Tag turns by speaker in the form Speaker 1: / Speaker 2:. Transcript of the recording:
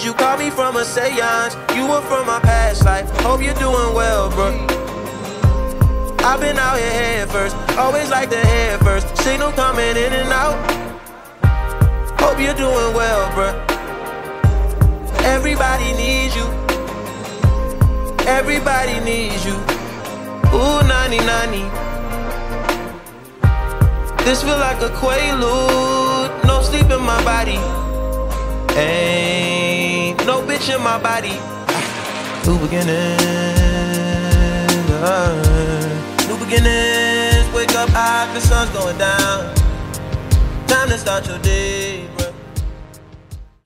Speaker 1: you call me from a seance? You were from my past life. Hope you're doing well, bro. I've been out here head first. Always like the head first. Signal coming in and out. Hope you're doing well, bro. Everybody needs you. Everybody needs you. Ooh, 90-90. This feel like a quaalude. No sleep in my body. Ain't no bitch in my body. New beginnings. New beginnings. Wake up high, the sun's going down. Time to start your day.